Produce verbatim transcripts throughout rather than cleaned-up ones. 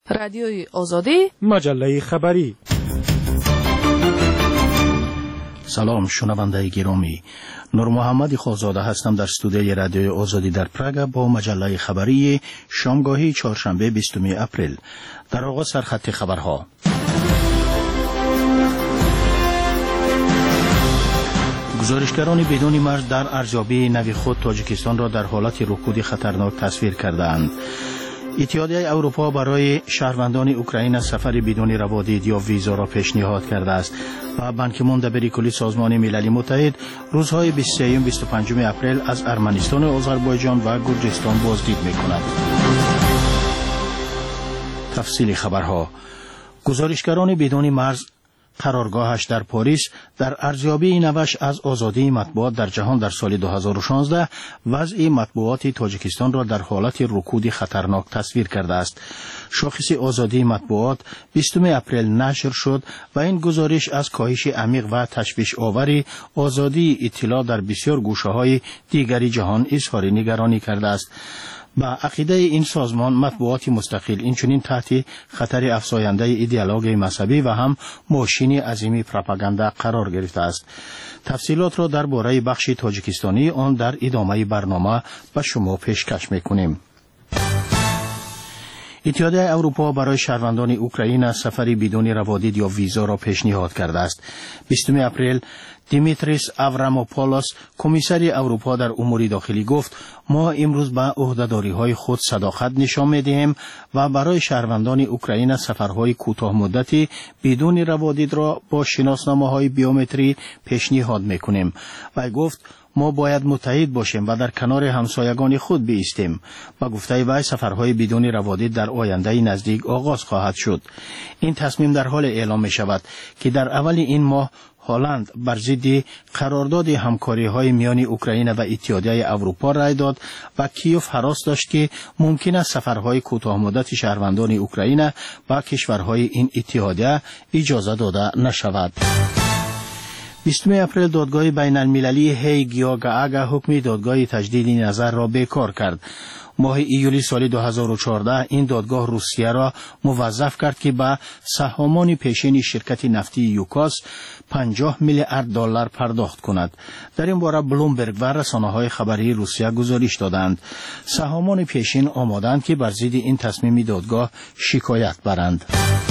رادیوی آزادی، مجله خبری. سلام شنونده گرامی، نور محمد خوزاده هستم در استودیوی رادیوی آزادی در پراگ با مجله خبری شامگاهی چهارشنبه بیستم اپریل. در آغاز سرخط خبرها. گزارشگران بدون مرز در ارزیابی نوی خود تاجیکستان را در حالت رکود خطرناک تصویر کردند. اتحادیه اروپا برای شهروندان اوکراین سفر بدون روادید یا ویزا را پیشنهاد کرده است و بان کی مون دبیر کلی سازمان ملل متحد روزهای بیست و سه و بیست و پنج اپریل از ارمنستان و آذربایجان و گرجستان بازدید می‌کند. تفصیل خبرها. گزارشگران بدون مرز قرارگاهش در پاریس در ارزیابی نوش از آزادی مطبوعات در جهان در سال دو هزار و شانزده وضع مطبوعات تاجیکستان را در حالت رکود خطرناک تصویر کرده است. شاخص آزادی مطبوعات بیستم اپریل نشر شد و این گزارش از کاهش عمیق و تشویش آور آزادی اطلاع در بسیار گوشه‌های دیگری جهان اظهار نگرانی کرده است. با عقیده این سازمان مطبوعات مستقل اینچنین تحت خطر افزاینده ایدئولوژی مذهبی و هم ماشین عظیمی پروپاگاندا قرار گرفته است. تفصیلات را درباره بخش تاجیکستانی آن در ادامه برنامه به شما پیشکش می‌کنیم. اتحادیه اروپا برای شهروندان اوکراین سفری بدون روادید یا ویزا را پیشنهاد کرده است. بیستم اپریل دیمیتریس آوراموپولوس کمیسر اروپا در امور داخلی گفت ما امروز به عهده‌داری‌های خود صداقت نشان می‌دهیم و برای شهروندان اوکراین سفرهای کوتاه مدتی بدون روادید را با شناسنامه‌های بیومتری پیشنهاد می‌کنیم. و گفت ما باید متحد باشیم و در کنار همسایگان خود بایستیم. با گفته وی سفرهای بدون روادید در آینده نزدیک آغاز خواهد شد. این تصمیم در حال اعلام می شود که در اول این ماه هلند بر ضد قرارداد همکاری‌های میان اوکراین و اتحادیه اروپا رای داد و کیوف هراس داشت که ممکن است سفرهای کوتاه مدت شهروندان اوکراین با کشورهای این اتحادیه اجازه داده نشود. بیستم اپریل دادگاه بین المللی هیگ یا گاگا حکم دادگاه تجدید نظر را بیکار کرد. ماه ایولی سال دو هزار و چهارده این دادگاه روسیه را موظف کرد که به سهامان پیشین شرکت نفتی یوکاس پنجاه میلیارد دلار پرداخت کند. در این باره بلومبرگ و رسانه‌های خبری روسیه گزارش دادند. سهامان پیشین آمادند که بر ضد این تصمیم دادگاه شکایت برند.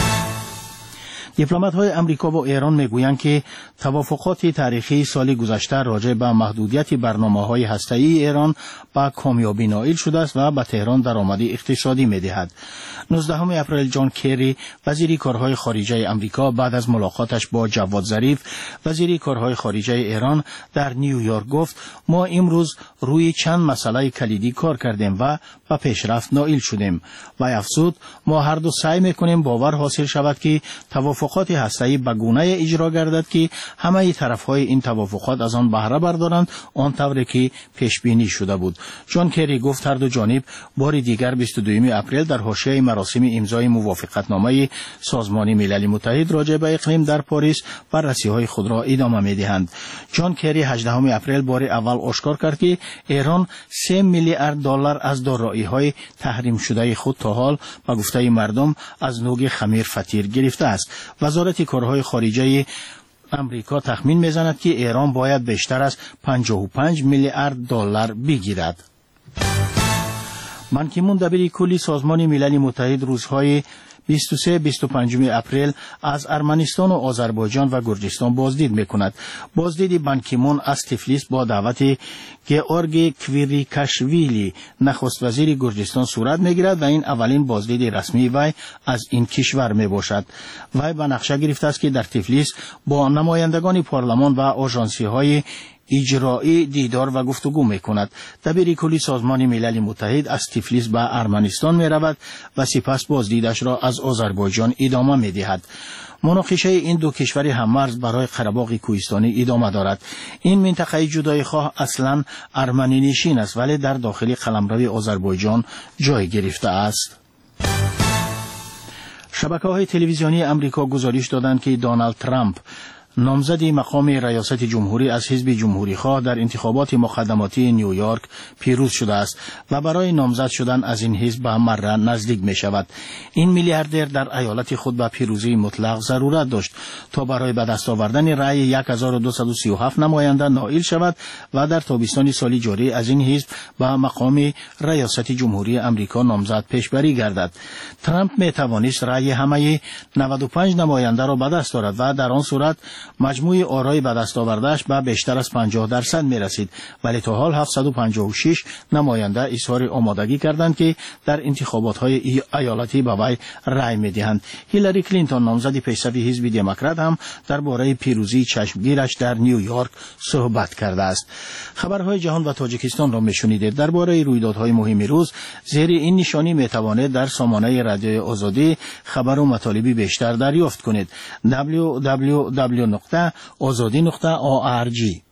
دیپلمات‌های امریکا و ایران میگویند که توافقات تاریخی سال گذشته راجع به محدودیت برنامه‌های هسته‌ای ایران با کامیابی نائل شده است و به تهران درآمد اقتصادی می‌دهد. نوزدهم اپریل جان کری وزیر کارهای خارجه امریکا بعد از ملاقاتش با جواد ظریف وزیر کارهای خارجه ایران در نیویورک گفت ما امروز روی چند مسئله کلیدی کار کردیم و به پیشرفت نائل شدیم و افزود ما هر دو سعی می‌کنیم باور حاصل شود که توافقات هسته‌ای به گونه اجرا گردد که همه طرف‌های این توافقات از آن بهره بردارند آنطوری که پیش بینی شده بود. جان کری گفت هر دو جانب بار دیگر بیست و دوم اپریل در حاشیه مراسم امضای موافقتنامه سازمان ملل متحد راجع به اقلیم در پاریس بررسی‌های خود را ادامه می‌دهند. جان کری هجدهم اپریل بار اول آشکار کرد که ایران سه میلیارد دلار از دارایی‌های تحریم شده خود تا حال به گفته مردم از نوع خمیر فطیر گرفته است. وزارت کارهای خارجه امریکا تخمین می‌زند که ایران باید بیشتر از پنجاه و پنج میلیارد دلار بگیرد. بان کی مون دبیر کلی سازمان ملل متحد روزهای بیست و سه و بیست و پنج اپریل از ارمنستان و آذربایجان و گرجستان بازدید می‌کند. بازدید بان کی مون از تفلیس با دعوت گئورگ کویریکاشویلی نخست وزیر گرجستان صورت می‌گیرد و این اولین بازدید رسمی وی از این کشور میباشد. وی به نقشه گرفته است که در تفلیس با نمایندگان پارلمان و آژانسی‌های اجرایی دیدار و گفتگو می‌کند. دبیر کلی سازمان ملل متحد از تفلیس به ارمنستان می‌رود و سپس بازدیدش را از آذربایجان ادامه می‌دهد. مناقشه این دو کشور هم‌مرز برای قره‌باغ کوهستانی ادامه دارد. این منطقه جدایی‌خواه اصلاً ارمنی نشین است ولی در داخل قلمرو آذربایجان جای گرفته است. شبکه‌های تلویزیونی امریکا گزارش دادند که دونالد ترامپ نامزد مقام ریاست جمهوری از حزب جمهوری خواه در انتخابات مقدماتی نیویورک پیروز شده است و برای نامزد شدن از این حزب به مره نزدیک می شود. این میلیاردر در ایالت خود به پیروزی مطلق ضرورت داشت تا برای به دست آوردن رأی هزار و دویست و سی و هفت نماینده نائل شود و در تابستان سال جاری از این حزب به مقام ریاست جمهوری امریکا نامزد پیشبری گردد. ترامپ می توانست رأی همه نود و پنج نماینده را به دست آورد و در آن صورت مجموع آرای به دست آوردهش به بیشتر از پنجاه درصد می رسید، ولی تا حال هفتصد و پنجاه و شش نماینده اظهار آمادگی کردند که در انتخابات های ایالتی به وی رأی می دهند. هیلاری کلینتون نامزد پیشروی حزب دموکرات هم درباره پیروزی چشمگیرش در نیویورک صحبت کرده است. خبرهای جهان و تاجیکستان را می شنیدید. درباره رویدادهای مهم روز زیر این نشانی می توانید در سامانه رادیو آزادی خبر و مطالبی بیشتر دریافت کنید. دبلیو دبلیو دبلیو نقطه آزادی نقطه او آر جی.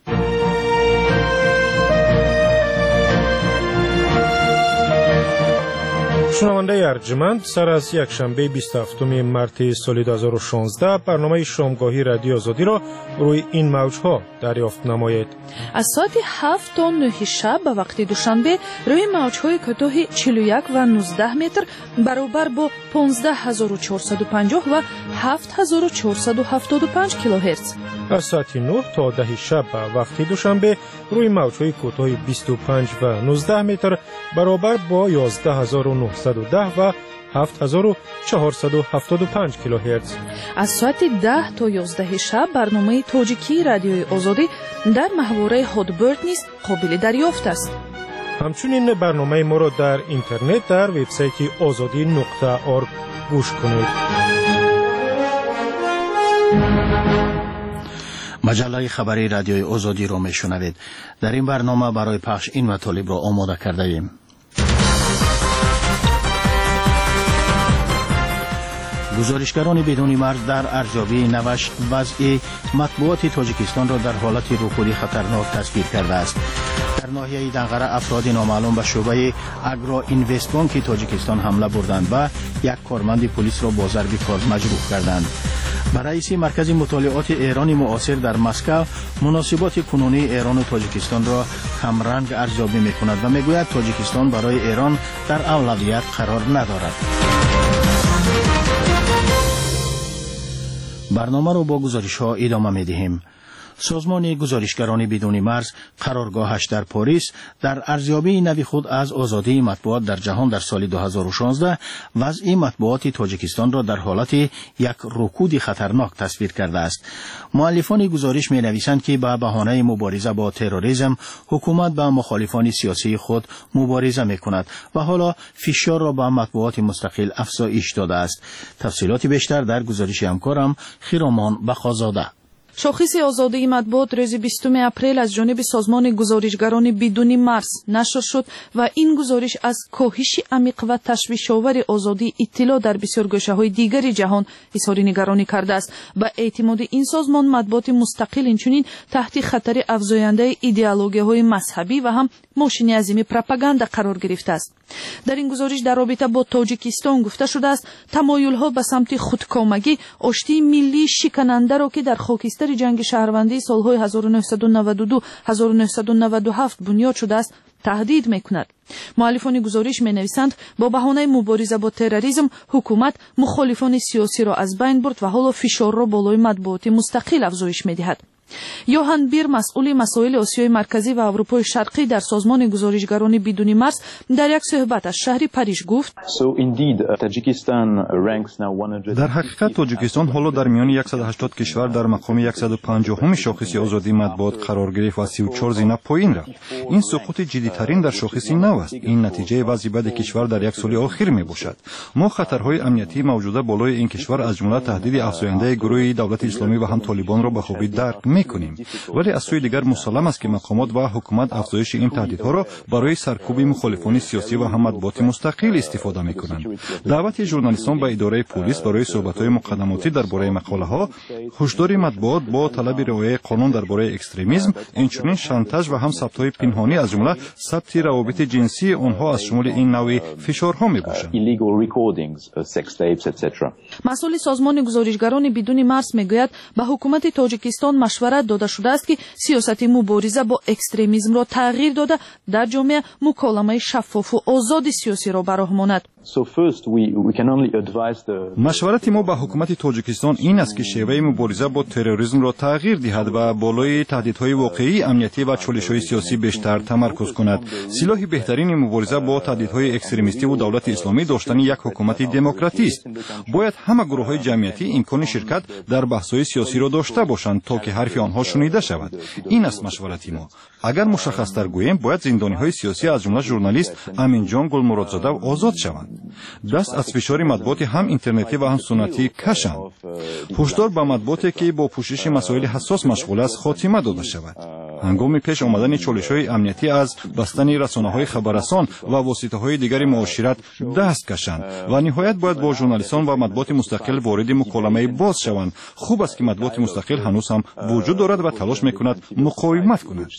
شنونده ارجمند، سر از یک شنبه بیست و هفتم مارس سال دو هزار و شانزده برنامه شامگاهی رادیو آزادی را روی این موجها دریافت نمایید. از ساعت هفت تا نه شب به وقت دوشنبه روی موجهای کوتاه چهل و یک و نوزده متر برابر با پانزده هزار و چهارصد و پنجاه و هفت هزار و چهارصد و هفتاد و پنج کیلوهرتز. از ساعت نه تا ده شب به وقت دوشنبه روی موجهای کوتاه بیست و پنج و نوزده متر برابر با یازده هزار و نهصد و ده و هفت هزار و چهارصد و هفتاد و پنج کیلوهرتز. از ساعت ده تا یازده شب برنامه تاجیکی رادیوی آزادی در محوره هادبرد نیز قابل دریافت است. همچنین برنامه ما را در اینترنت در وبسایت آزادی نقطه اورگ گوش کنید. مجله خبری رادیوی آزادی را میشنوید. در این برنامه برای پخش این مطالب را آماده کرده ایم. گزارشگران بدون مرز در ارزیابی نوش وضع مطبوعات تاجیکستان را در حالت رکودی خطرناک تصویر کرده است. در ناحیه دنقره افراد نامعلوم به شعبه اگرو اینوست بانک تاجیکستان حمله بردند و یک کارمند پلیس را با ضرب گاز مجروح کردند. رئیس مرکز مطالعات ایران معاصر در مسکو مناسبات کنونی ایران و تاجیکستان را کمرنگ ارزیابی می‌کند و میگوید تاجیکستان برای ایران در اولویت قرار ندارد. برنامه را با گزارش‌ها ادامه می‌دهیم. سازمان گزارشگران بدون مرز قرارگاهش در پاریس در ارزیابی نوی خود از آزادی مطبوعات در جهان در سال دو هزار و شانزده وضع مطبوعات تاجیکستان را در حالت یک رکود خطرناک تصویر کرده است. مؤلفان گزارش می نویسند که به بهانه مبارزه با تروریسم حکومت با مخالفان سیاسی خود مبارزه می کند و حالا فشار را به مطبوعات مستقل افزایش داده است. تفصیلات بیشتر در گزارش همکارم خیرامان بخازاده. شاخص آزادی مطبوعات روز بیستم اپریل از جانب سازمان گزارشگران بدون مرز نشر شد و این گزارش از کاهش عمیق و تشویش‌آور آزادی اطلاع در بسیار گوشه‌های دیگر جهان اظهار نگرانی کرده است. با اعتماد این سازمان مطبوعات مستقل اینچنین تحت خطر افزاینده ایدئولوژی‌های مذهبی و هم ماشین عظیم پروپاگاندا قرار گرفته است. در این گزارش در رابطه با تاجیکستان گفته شده است تمایل‌ها به سمت خودکامگی آشتی ملی شکننده را که در خاکستر جنگ شهروندی سالهای هزار و نهصد و نود و دو تا هزار و نهصد و نود و هفت بنیاد شده است تهدید می‌کند. مؤلفان گزارش می‌نویسند با بهانه مبارزه با تروریسم حکومت مخالفان سیاسی را از بین برد و حالا فشار را بالای مطبوعات مستقل افزایش می‌دهد. یوهان بیر مسئول مسائل آسیای مرکزی و اروپای شرقی در سازمان گزارشگران بدون مرز در یک صحبت از شهر پاریس گفت در حقیقت تاجیکستان حالا در میان صد و هشتاد کشور در مقام صد و پنجاه شاخص آزادی مطبوعات قرار گرفت و سی و چهار زینه پایین رفت. این سقوط جدی‌ترین در شاخص نو است. این نتیجه وضع بد کشور در یک سال اخیر می باشد. ما خطرهای امنیتی موجوده بالای این کشور از جمله تهدید افزاینده گروه دولت اسلامی و هم طالبان را به خوبی درک میکنیم. ولی از سوی دیگر مسلم است که مقامات و حکومت افزایش این تهدیدها را برای سرکوب مخالفان سیاسی و هم مطبوعات مستقل استفاده میکنند. دعوت ژورنالیستان به اداره پلیس برای صحبت‌های مقدماتی درباره مقاله‌ها، هشدار مطبوعات با طلب رعایت قانون درباره اکستریمیسم، اینچنین شانتاژ و هم ثبت‌های پنهانی از جمله ثبت روابط جنسی آنها از شمول این نوع فشارها میباشند. مسئول سازمان گزارشگران بدون مرز میگوید به حکومت تاجیکستان مشورت داده شده است که سیاست مبارزه با اکستریمیسم را تغییر داده در جامعه مکالمه شفاف و آزاد سیاسی را براه ماند. مشورت ما به حکومت تاجیکستان این است که شیوه مبارزه با تروریسم را تغییر دهد و بالای تهدیدهای واقعی امنیتی و چالش‌های سیاسی بیشتر تمرکز کند. سلاح بهترین مبارزه با تهدیدهای اکستریمیستی و دولت اسلامی داشتن یک حکومت دموکراتی است. باید همه گروه‌های جمعیتی امکان شرکت در بحث‌های سیاسی را داشته باشند تا که حرف آنها شنیده شود. این است مشورت ما. اگر مشخص‌تر گوییم باید زندانی‌های سیاسی از جمله ژورنالیست امینجان گلمرادزاده آزاد شوند. دست از فشار مطبوعات هم اینترنتی و هم سنتی کشند. هشدار به مطبوعاتی که با پوشش مسائل حساس مشغول است خاتمه داده شود. هنگام پیش آمدن چالش‌های امنیتی از بستن رسانه‌های خبررسان و واسطه‌های دیگر معاشرت دست کشند و نهایت باید با ژورنالیستان و مطبوعات مستقل وارد مکالمه باز شوند. خوب است که مطبوعات مستقل هنوز هم وجود دارد و تلاش می‌کند مقاومت کند.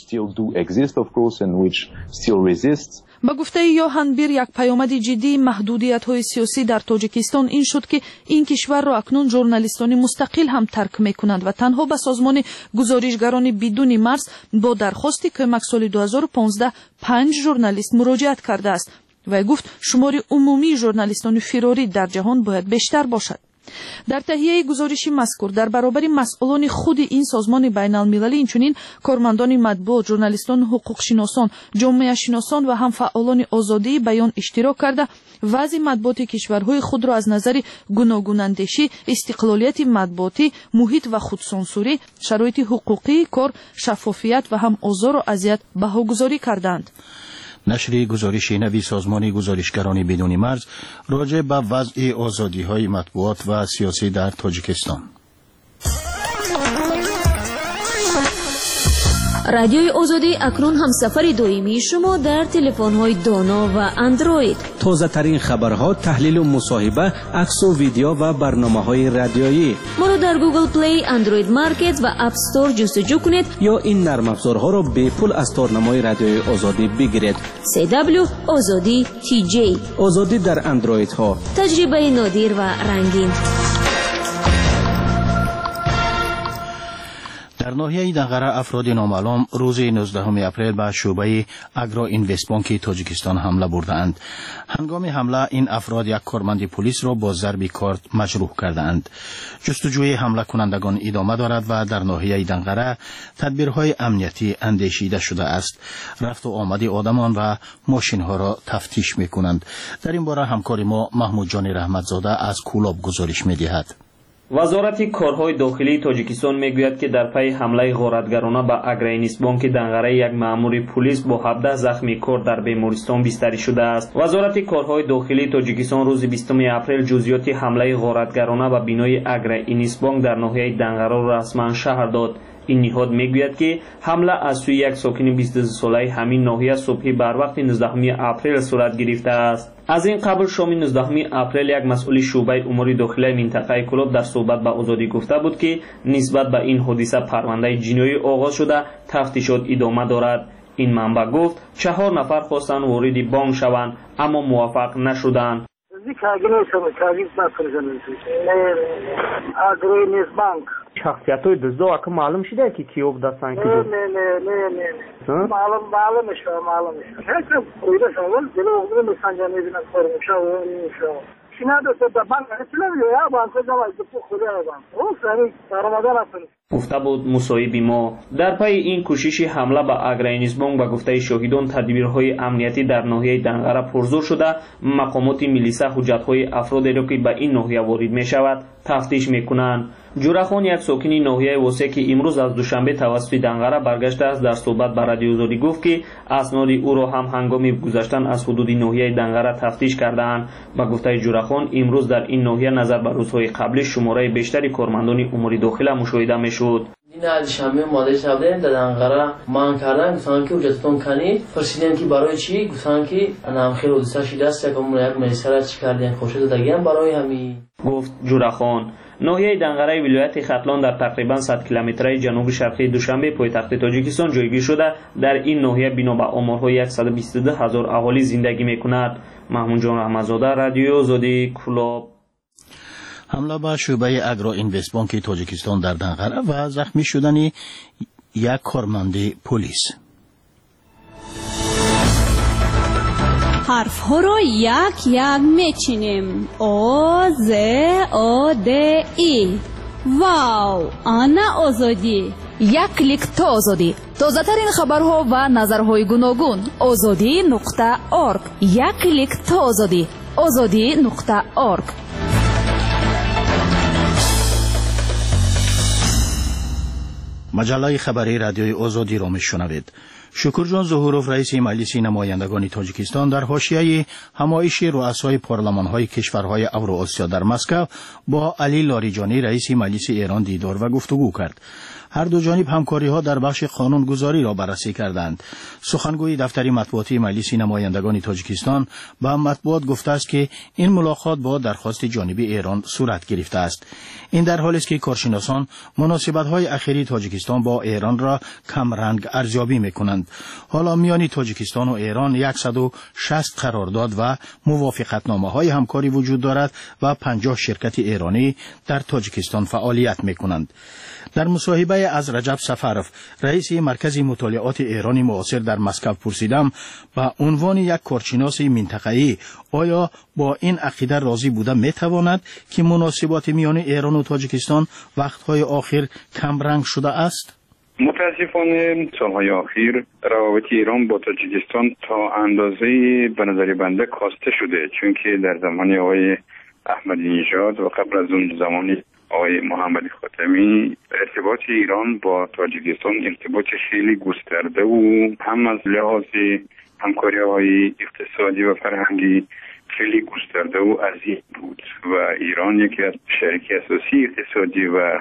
با گفته یوهان بیر، یک پیامد جدی محدودیت‌های سیاسی در تاجیکستان این شد که این کشور را اکنون ژورنالیستان مستقل هم ترک می‌کنند و تنها به سازمان گزارشگران بدون مرز با درخواست کمک سال دو هزار و پانزده پنج ژورنالیست مراجعت کرده است و گفت شمار عمومی ژورنالیستان فراری در جهان باید بیشتر باشد. در تهیه گزارش مذکور در برابر مسئولان خود این سازمان بین المللی اینچنین کارمندان مطبوعات، ژورنالیستان، حقوق شناسان، جامعه شناسان و هم فعالان آزادی بیان اشتراک کرده وضع مطبوعات کشورهای خود را از نظر گوناگون اندیشی، استقلالیت مطبوعاتی، محیط و خودسانسوری، شرایط حقوقی کار، شفافیت و هم آزار و اذیت بهاگذاری کردند. نشر گزارش نوی سازمان گزارشگران بدون مرز راجع به وضع آزادی‌های مطبوعات و سیاسی در تاجیکستان. رادیوی آزادی اکنون همسفر دائمی شما در تلفن‌های دانا و اندروید. تازه ترین خبرها، تحلیل و مصاحبه، عکس و ویدیو و برنامه‌های رادیویی. ما را در گوگل پلی، اندروید مارکت و اپ استور جستجو کنید یا این نرم افزارها را به پول از تارنمای رادیوی آزادی بگیرید. سی دبلیو آزادی تی جی. آزادی در اندروید ها. تجربه نادر و رنگین. در ناحیه دنقره افراد نامعلوم روز نوزدهم اپریل به شعبه اگرو اینوست بانک تاجیکستان حمله بردند. هنگام حمله این افراد یک کارمند پلیس را با ضرب کارت مجروح کردند. جستجوی حمله کنندگان ادامه دارد و در ناحیه دنقره تدبیرهای امنیتی اندیشیده شده است. رفت و آمد آدمان و ماشین ها را تفتیش می‌کنند. در این باره همکار ما محمود جان رحمتزاده از کولاب گزارش می‌دهد. وزارت کارهای داخلی تاجیکستان میگوید که در پی حمله غارتگرانه به اگرو اینوست بانک دنقره یک مأمور پلیس با هفده زخمی کار در بیمارستان بستری شده است. وزارت کارهای داخلی تاجیکستان روز بیستم اپریل جزئیات حمله غارتگرانه به بینای اگرو اینوست بانک در ناحیه دنقره را رسما شهر داد. این نهاد میگوید که حمله از سوی یک ساکن بیست و دو ساله همین ناحیه صبح بر وقت نوزدهم اپریل صورت گرفته است. از این قبل شام نوزدهم اپریل یک مسئول شعبه امور داخلی منطقه کولاب در صحبت به آزادی گفته بود که نسبت به این حادثه پرونده جنایی آغاز شده، تفتیشات ادامه دارد. این منبع گفت چهار نفر خواستند وارد بانک شوند اما موفق نشدند. شخصیت‌های دزدا که معلوم شده که کی بودن که نه نه نه نه معلوم معلوم میشه معلوم میشه هیچ کویده شامل جلو اون مسنجانی بینا کار میشه و میشه شینا دو تا بانک اصلا یا بانک جواب تو خود بانک او سری رمضان است. گفته بود مصاحب ما. در پی این کوشش حمله به اگرو اینوست بانک به گفته شاهدان تدبیرهای امنیتی در ناحیه دنقره پرزور شده، مقامات ملیسا حجت‌های افرادی را که به این ناحیه وارد می‌شود تفتیش می‌کنند. جورخان یک ساکن ناحیه واسه که امروز از دوشنبه توسط دنقره برگشته است در صحبت با رادیو آزادی گفت که اسناد او را هم هنگام گذشتن از حدود ناحیه دنقره تفتیش کردند. با گفته جورخان امروز در این ناحیه نظر به روزهای قبلی شماره بیشتری کارمندان امور داخلی مشاهده می‌شد. نه شامل مادرش نبودن در انقره مان کردن گفتن که وجودتون کنید پرسیدن که برای چی گفتن که انا خیلی دوستش دست یکم یک میسر چی کردن خوشت دادن برای همین گفت جورخان. ناحیه دنقره ولایت ختلان در تقریبا صد کیلومتری جنوب شرقی دوشنبه پایتخت تاجیکستان جایگیر شده. در این ناحیه بنا به آمارهای صد و بیست و دو هزار اهالی زندگی میکند. محمود جان رحمتزاده، رادیو آزادی، کلاب. حمله به شعبه اگرو اینوست بانک تاجیکستان در دنقره و زخمی شدن یک کارمند پلیس. حرف ها را یک یک میچینیم. او ز او د ای. واو، آنا آزادی. یک کلیک تا آزادی. تازه ترین خبرها و نظرهای گوناگون. آزادی نقطه اورگ. یک کلیک تا آزادی. آزادی نقطه اورگ. مجله خبری رادیوی آزادی را میشنوید. شکرجان ظهوروف رئیس مجلس نمایندگان تاجیکستان در حاشیه همایش رؤسای پارلمان‌های کشورهای اوراسیا در مسکو با علی لاریجانی رئیس مجلس ایران دیدار و گفتگو کرد. هر دو جانب همکاری‌ها در بخش قانونگذاری را بررسی کردند. سخنگوی دفتر مطبوعاتی مجلس نمایندگان تاجیکستان به مطبوعات گفته است که این ملاقات با درخواست جانبی ایران صورت گرفته است. این در حالی است که کارشناسان مناسبت‌های اخیری تاجیکستان با ایران را کم رنگ ارزیابی می‌کنند. حالا میان تاجیکستان و ایران صد و شصت قرارداد و موافقتنامه‌های همکاری وجود دارد و پنجاه شرکت ایرانی در تاجیکستان فعالیت می‌کنند. در مصاحبه از رجب سفروف رئیس مرکز مطالعات ایران معاصر در مسکو پرسیدم با عنوان یک کارشناس منطقه‌ای آیا با این عقیده راضی بوده میتواند که مناسبات میان ایران و تاجیکستان وقتهای آخر کم رنگ شده است؟ متاسفانه سالهای اخیر روابط ایران با تاجیکستان تا اندازه به نظر بنده کاسته شده، چون که در زمان آقای احمدی نژاد و قبل از اون زمان آقای محمد خاتمی ارتباط ایران با تاجیکستان ارتباط خیلی گسترده و هم از لحاظ همکاری‌های اقتصادی و فرهنگی خیلی گسترده و عظیم بود و ایران یکی از شریک اساسی اقتصادی و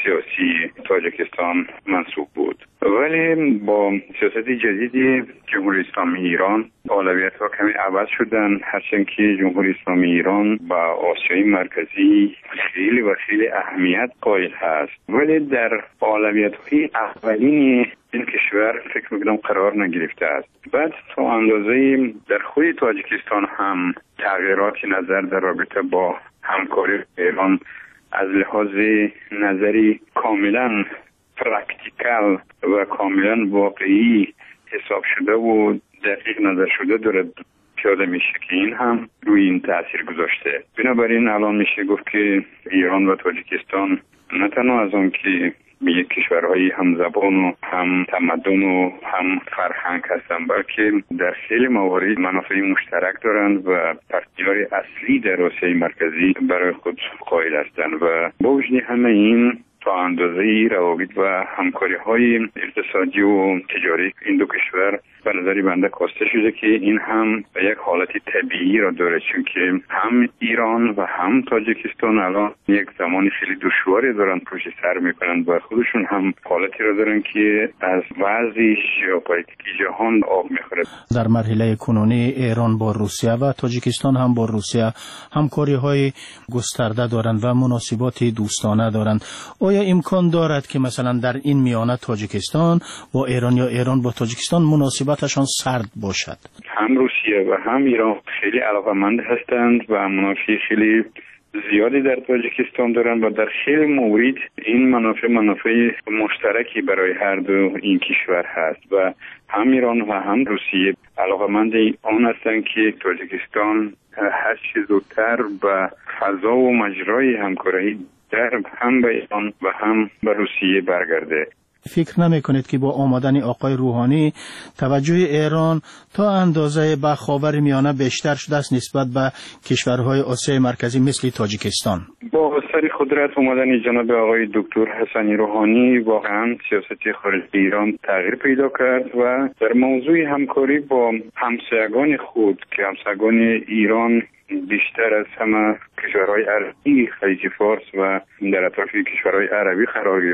سیاسی تاجیکستان منصوب بود. ولی با سیاست جدید جمهوری اسلامی ایران اولویت‌ها کمی عوض شدن، هرچند که جمهوری اسلامی ایران با آسیای مرکزی خیلی و خیلی اهمیت قائل هست، ولی در اولویت‌های اولین این کشور فکر می‌کنم قرار نگرفته است. بعد تا اندازه در خود تاجیکستان هم تغییرات نظر در رابطه با همکاری ایران از لحاظ نظری کاملا پرکتیکال و کاملا واقعی حساب شده و دقیق نظر شده دارد پیاده میشه که این هم روی این تاثیر گذاشته. بنابراین الان میشه گفت که ایران و تاجیکستان نه تنها از اون که یک کشورهای هم زبان و هم تمدن و هم فرهنگ هستند، بلکه در خیلی موارد منافع مشترک دارند و پارتنر اصلی در آسیای مرکزی برای خود قائل هستند و با وجود همه این تا اندازه روابط و همکاری‌های اقتصادی و تجاری این دو کشور به نظر بنده کاسته شده که این هم به یک حالت طبیعی را داره، چون که هم ایران و هم تاجیکستان الان یک زمانی خیلی دشواری دارن پشت سر میکنن و خودشون هم حالتی را دارن که از وضع ژئوپلیتیک جهان آب میخوره. در مرحله کنونی ایران با روسیه و تاجیکستان هم با روسیه همکاری‌های گسترده دارند و مناسبات دوستانه دارند. آیا امکان دارد که مثلا در این میانه تاجیکستان با ایران یا ایران با تاجیکستان مناسبتشان سرد باشد؟ هم روسیه و هم ایران خیلی علاقه‌مند هستند و منافع خیلی زیادی در تاجیکستان دارند و در خیلی مورد این منافع منافع مشترکی برای هر دو این کشور هست و هم ایران و هم روسیه علاقه‌مند آن هستند که تاجیکستان هر چه زودتر به فضا و مجرای همکاری در هم به ایران و هم به روسیه برگرده. فکر نمی کنید که با آمدن آقای روحانی توجه ایران تا اندازه به خاورمیانه بیشتر شده است نسبت به کشورهای آسیای مرکزی مثل تاجیکستان؟ با اثر قدرت آمدن جناب آقای دکتر حسنی روحانی واقعا سیاست خارجی ایران تغییر پیدا کرد و در موضوع همکاری با همسایگان خود که همسایگان ایران بیشتر از همه کشورهای عربی خلیج فارس و در اطراف کشورهای عربی قرار گرفت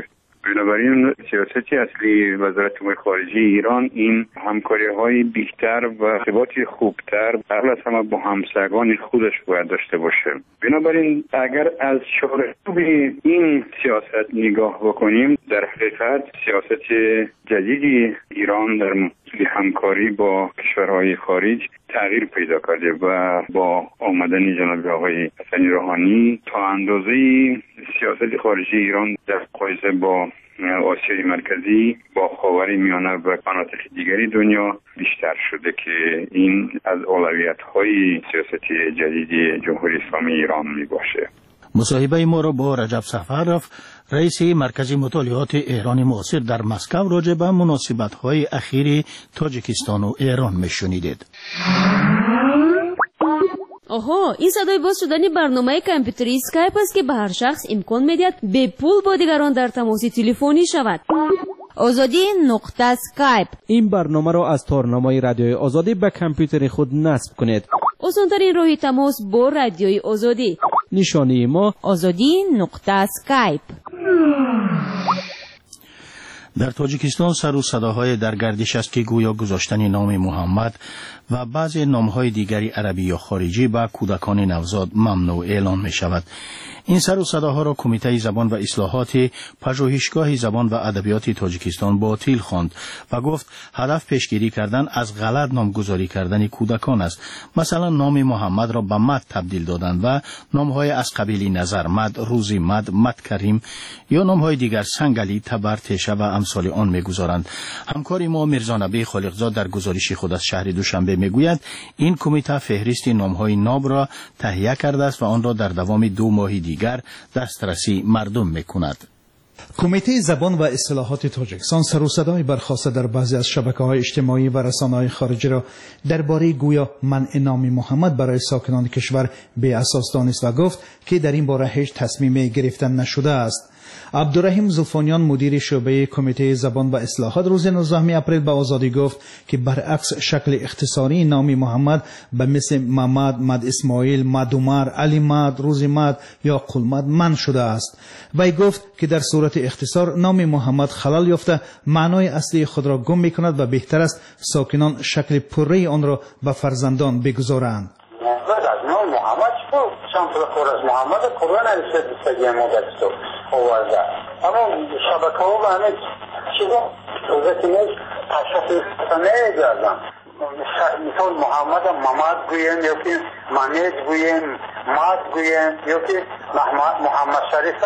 بنابراین سیاست اصلی وزارت امور خارجه ایران این همکاری های بیشتر و ارتباط خوبتر قبل از همه با همسایگان خودش باید داشته باشه. بنابراین اگر از چارچوب این سیاست نگاه بکنیم، در حقیقت سیاست جدیدی ایران در همکاری با کشورهای خارج تغییر پیدا کرده و با آمدن جناب آقای حسن روحانی تا اندازه سیاست خارجی ایران در مقایسه با آسیای مرکزی، با خاور میانه و مناطق دیگری دنیا بیشتر شده که این از اولویت‌های سیاست جدید جمهوری اسلامی ایران می باشه. مصاحبه ما را با رجب سفرف، رئیس مرکز مطالعات ایران معاصر در مسکو، راجع به مناسبت‌های اخیر تاجیکستان و ایران میشنیدید. آها، این صدای باز شدن برنامه کامپیوتری اسکایپ است که به هر شخص امکان میدهد به پول با دیگران در تماس تلفنی شود. آزادی نقطه اسکایپ. این برنامه را از تارنمای رادیوی آزادی به کامپیوتر خود نصب کنید. آسان‌ترین راه تماس با رادیوی آزادی. نشانی ما آزادی نقطه اسکایپ. در تاجیکستان سر و صداهای در گردش است که گویا گذاشتن نام محمد و بعضی نامهای دیگری عربی یا خارجی به کودکان نوزاد ممنوع اعلان می شود. این سر و صداها را کمیته زبان و اصلاحات پژوهشگاه زبان و ادبیات تاجیکستان باطل خواند و گفت هدف پیشگیری کردن از غلط نامگذاری کردن کودکان است. مثلا نام محمد را به مد تبدیل دادن و نامهای از قبیل نظر مد، روزی مد، مد کریم یا نامهای دیگر سنگلی، تبر، تشه و امثال آن میگذارند. همکار ما میرزا نبی خالقزاد در گزارش خود از شهر دوشنبه میگوید این کمیته فهرست نامهای ناب را تهیه کرده است و آن را در دوام دو ماه دیگر دسترسی مردم میکند. کمیته زبان و اصلاحات تاجیکستان سر و صدای برخاسته در بعضی از شبکه‌های اجتماعی و رسانه‌های خارجی را درباره گویا منع نام محمد برای ساکنان کشور بی اساس دانست و گفت که در این باره هیچ تصمیمی گرفته نشده است. عبدالرحیم زلفانیان مدیر شعبه کمیته زبان و اصلاحات روز نوزدهم اپریل به آزادی گفت که برعکس شکل اختصاری نام محمد به مثل محمد، مد اسماعیل، مد عمر، علی مد، روزی مد یا قلمد من شده است. وی گفت که در صورت اختصار نام محمد خلل یافته معنای اصلی خود را گم می‌کند و بهتر است ساکنان شکل پره آن را به فرزندان بگذارند. نام محمد شو شامل خور از محمد قرآن نوشته دیگه مدرسو آورده اما شبکه‌ها و همه چیزا وقتی نیست تشخیص نمی‌دادن. مثال محمد محمد گویم یا که منید گویم ماد گویم یا که محمد شریف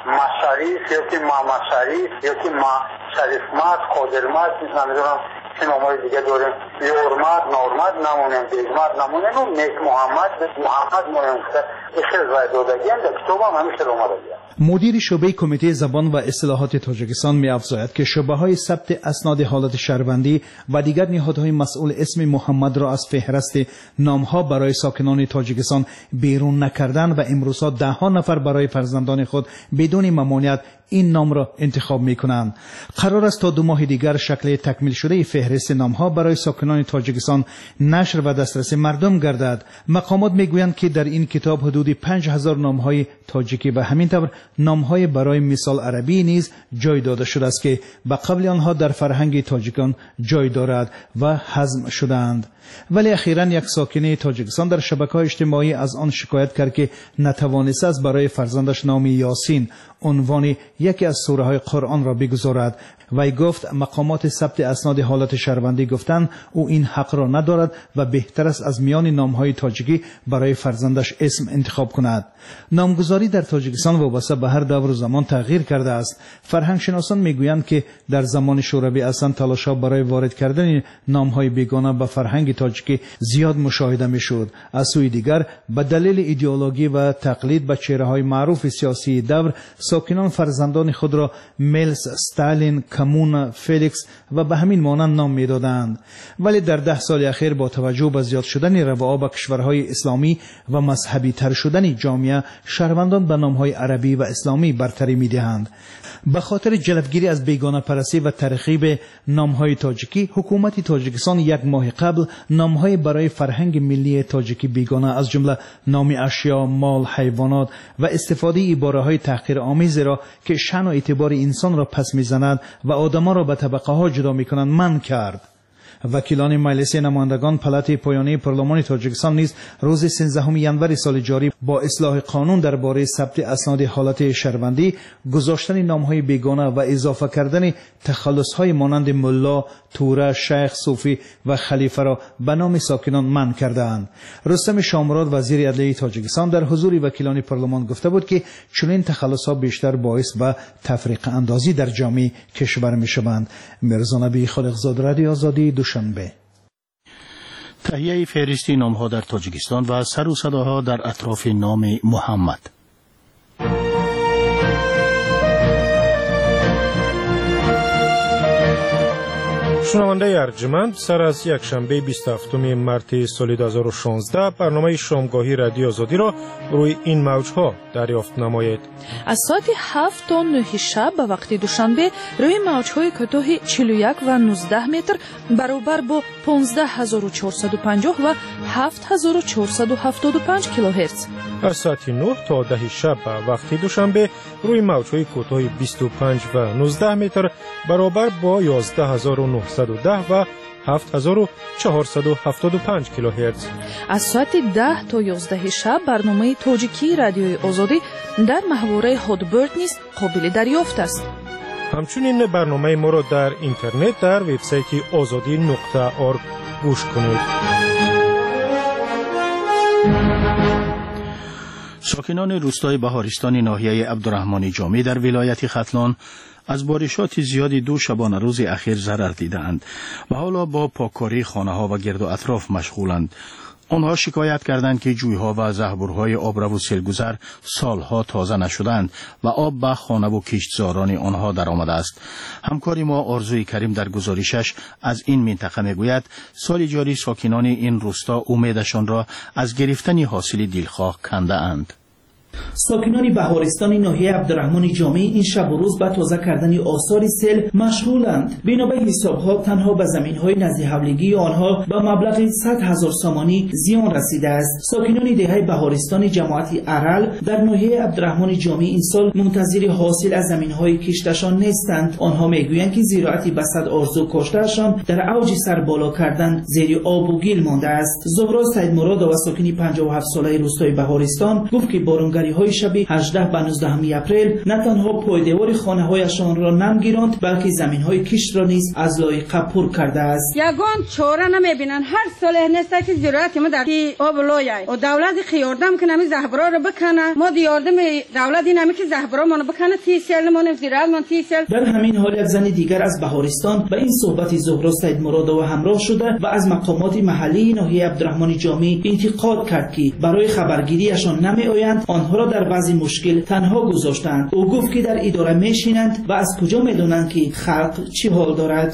مشریف یا که محمد شریف یا که شریف ماد قادر ماد نمیدونم چه نامهای دیگه داریم یورمد نورمد نمونیم بیگمد نمونیم و نیک محمد محمد مونیم که خیلی باید دادگی هم در کتاب هم همیشه رو مدادی مدیر شعبه کمیته زبان و اصلاحات تاجیکستان می افزاید که شعبه های ثبت اسناد حالت شهروندی و دیگر نهادهای مسئول اسم محمد را از فهرست نامها برای ساکنان تاجیکستان بیرون نکردن و امروزها ده ها نفر برای فرزندان خود بدون ممانعت این نام را انتخاب می کنند. قرار است تا دو ماه دیگر شکل تکمیل شده فهرست نامها برای ساکنان تاجیکستان نشر و دسترسی مردم گردد. مقامات می گویند که در این کتاب حدود پنج هزار نامهای تاجیکی و همینطور نامهای برای مثال عربی نیز جای داده شده است که به قبل آنها در فرهنگ تاجیکان جای دارد و هضم شدند. ولی اخیراً یک ساکن تاجیکستان در شبکه‌های اجتماعی از آن شکایت کرد که نتوانسته است برای فرزندش نام یاسین عنوان یکی از سوره های قرآن را بگذارد. وی گفت مقامات ثبت اسناد حالت شهروندی گفتند او این حق را ندارد و بهتر است از میان نامهای تاجیکی برای فرزندش اسم انتخاب کند. نامگذاری در تاجیکستان وابسته به هر دور و زمان تغییر کرده است. فرهنگ شناسان میگویند که در زمان شوروی اصلا تلاش‌ها برای وارد کردن نامهای بیگانه به فرهنگ تاجیکی زیاد مشاهده میشد. از سوی دیگر به دلیل ایدئولوژی و تقلید به چهره‌های معروف سیاسی دور ساکنان فرزندان خود را میلس، استالین، کمون، فلیکس و به همین مانند نام میدادند. ولی در ده سال اخیر با توجه به زیاد شدن رواء به کشورهای اسلامی و مذهبی تر شدن جامعه، شهروندان به نامهای عربی و اسلامی برتری میدهند. به خاطر جلوگیری از بیگانه پرستی و ترغیب نامهای تاجیکی، حکومت تاجیکستان یک ماه قبل نامهای برای فرهنگ ملی تاجیکی بیگانه از جمله نام اشیا، مال، حیوانات و استفاده عباره‌های تحقیرآمیز را که شأن و اعتبار انسان را پس میزند و آدمان را به طبقه ها جدا میکنند منع کرد. وکیلان مجلس نمایندگان پلات پایانی پارلمان تاجیکستان نیز روز سیزدهم ژانویه سال جاری با اصلاح قانون درباره ثبت اسناد حالت شهروندی، گذاشتن نامهای بیگانه و اضافه کردن تخلصهای مانند ملا، توره، شیخ، صوفی و خلیفه را به نام ساکنان منع کردند. رستم شامراد وزیر عدلیه تاجیکستان در حضور وکیلان پارلمان گفته بود که چنین تخلصها بیشتر باعث به تفریق اندازی در جامعه کشور میشوند. مرزا نبی خالقزاد، رادیو آزادی، دوشنبه. تهیه فهرستی نامها در تاجیکستان و سر و صداها در اطراف نام محمد. شنونده ارجمند، سر از یک شنبه بیست و هفتم مارس سال دو هزار و شانزده برنامه شامگاهی رادیو آزادی را روی این موجها دریافت نمایید. از ساعت هفت تا نه شب به وقت دوشنبه روی موجهای کوتاه چهل و یک و نوزده متر برابر با پانزده هزار و چهارصد و پنجاه و هفت هزار و چهارصد و هفتاد و پنج کیلوهرتز. از ساعت نه تا ده شب به وقت دوشنبه روی موجهای کوتاه بیست و پنج و نوزده متر برابر با یازده هزار و نهصد و ده و هفت هزار و چهارصد و هفتاد و پنج کیلوهرتز. از ساعت ده تا یازده شب برنامه تاجیکی رادیوی آزادی در محوره هادبرد نیز قابل دریافت است. همچنین برنامه ما را در اینترنت در وبسایت آزادی نقطه org گوش کنید. ساکنان روستای بهارستان ناحیه عبدالرحمن جامی در ولایت ختلان از بارشات زیادی دو شبانه روز اخیر ضرر دیدند و حالا با پاککاری خانه‌ها و گرد و اطراف مشغولند. آنها شکایت کردند که جویها و زهبورهای آبرو و سیلگذر سالها تازه نشدند و آب به خانه و کشتزاران آنها در آمده است. همکاری ما آرزوی کریم در گزارشش از این منطقه میگوید سال جاری ساکنان این روستا امیدشان را از گرفتن حاصل دلخواه کنده اند. ساکنان بهارستان ناحیه عبدالرحمن جامی این شب و روز به تازه کردن آثار سیل مشغولند. بنابر حسابها تنها به زمین‌های نزد حولگی آنها به مبلغ صد هزار سامانی زیان رسیده است. ساکنان دهه بهارستان جماعت ارل در ناحیه عبدالرحمن جامی این سال منتظر حاصل از زمین‌های کشتشان نیستند. آنها میگویند که زراعتی به صد آرزو کاشتهشان در اوج سر بالا کردن زیر آب و گل مانده است. زهرا سید مراد و ساکن پنجاه و هفت ساله روستای بهارستان گفت که بارانگری های شب هجده و نوزده اپریل نه تنها پایدیوار خانه هایشان را نم گیراند بلکه زمین های کشت را نیز از لایقه پر کرده است. یگان چاره نمیبینن. هر سال هنسته که زراعت ما در آب لایه و دولت خیاردم که نمی زهبرا را بکنه، ما دیاردم دولت این نمی که زهبرا ما بکنه تی سال ما زراعت ما تی سال. در همین حال یک زن دیگر از بهارستان به این صحبت زهرا سید مراد و همراه شده و از مقامات محلی ناحیه عبدالرحمن جامی انتقاد کرد که برای خبرگیریشان نمی آیند، آنها را در بعضی مشکل تنها گذاشتند. او گفت که در اداره میشینند و از کجا میدونند که خلق چی حال دارد.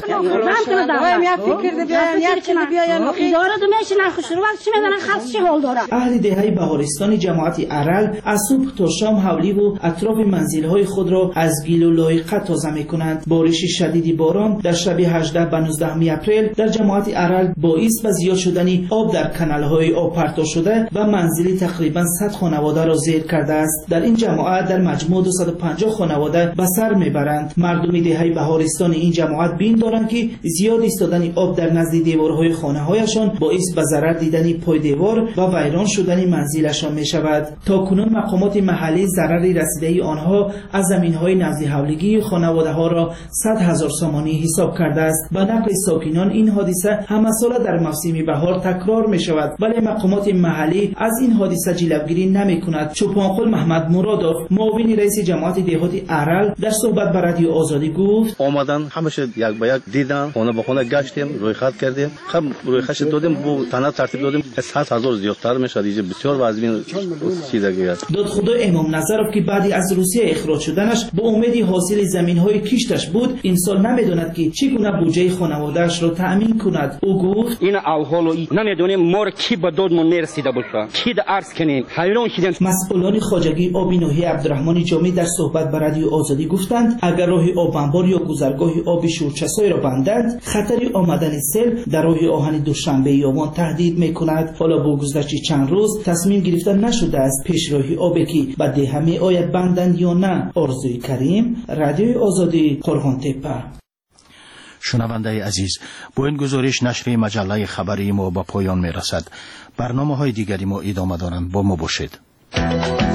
اهل دهه بهارستان جماعت ارل از صبح تا شام حولی و اطراف منزل‌های خود را از گل و لایقه تازه میکنند. بارش شدید باران در شب هجده و نوزده اپریل در جماعت ارل باعث به زیاد شدن آب در کانال‌های آب پرتاب شده و منزل تقریبا صد خانواده را زیر کرده است. در این جماعت در مجموع دویست و پنجاه خانواده به سر میبرند. مردم دهه بهارستان این جماعت بین دارند که زیاد ایستادن آب در نزد دیوارهای خانه‌هایشان باعث به ضرر دیدن پای دیوار و ویران شدن منزلشان میشود. تا کنون مقامات محلی ضرری رسیده آنها از زمین‌های نزد حولگی خانواده‌ها را صد هزار سامانی حساب کرده است. به نقل ساکنان این حادثه همه ساله در موسم بهار تکرار میشود، ولی مقامات محلی از این حادثه جلوگیری نمی‌کند. چوپان ناقل محمد مرادov معاون رئیس جماعت دهاتی ارل در صحبت با رادیو آزادی گفت آمدن همش یک به یک دیدن، خانه به خانه گشتیم، رویخط کردیم، خب رویخط دادیم، بو تنها ترتیب دادیم، صد هزار زیادتر میشه دیگه، بسیار وزین چیزایی است. دادخدا امام نظرov که بعدی از روسیه اخراج شدنش به امید حاصل زمین‌های کشتش بود، این سال نمیداند که چگونه بودجه خانواده‌اش را تأمین کند. او گفت این احوالو نمیدونیم مور کی به دادمون نرسیده باشه، کی د عرض کنیم، حیران شدیم. مسئولان خواجگی آب نوحی عبدالرحمن جامی در صحبت با رادیو آزادی گفتند اگر راه آب انبار یا گذرگاه آب شورچسای را بندند، خطر آمدن سیل در راه آهن دوشنبه یوان تهدید میکند. حالا با گذشت چند روز تصمیم گرفته نشده است پیش راه آبی که به ده می آید بندند یا نه. آرزوی کریم، رادیو آزادی، قرغان تپه. شنونده عزیز، با این گزارش نشر مجله خبری ما به پایان می رسد. برنامه های دیگری ما ادامه دارند، با ما باشید.